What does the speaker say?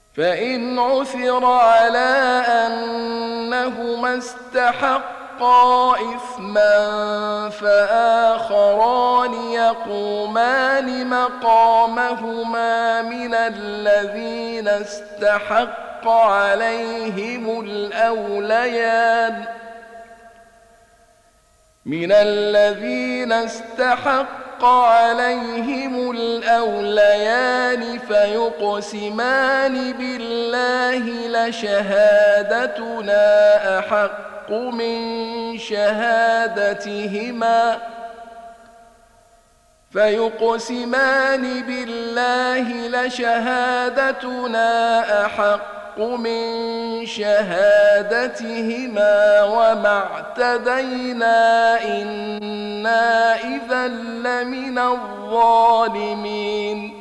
فإن عثر على أنهما استحقا إثما فآخران يقومان مقامهما من الذين استحق عليهم الأوليان فيقسمان بالله لشهادتنا أحق من شهادتهما وما اعتدينا إنا إذا لمن الظالمين.